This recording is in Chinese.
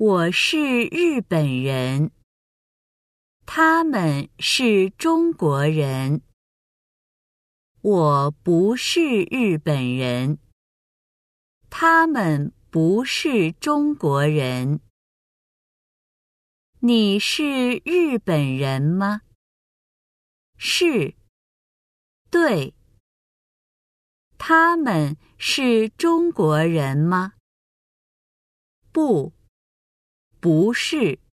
我是日本人，他们是中国人。我不是日本人，他们不是中国人。你是日本人吗？是，对。他们是中国人吗？不，不是。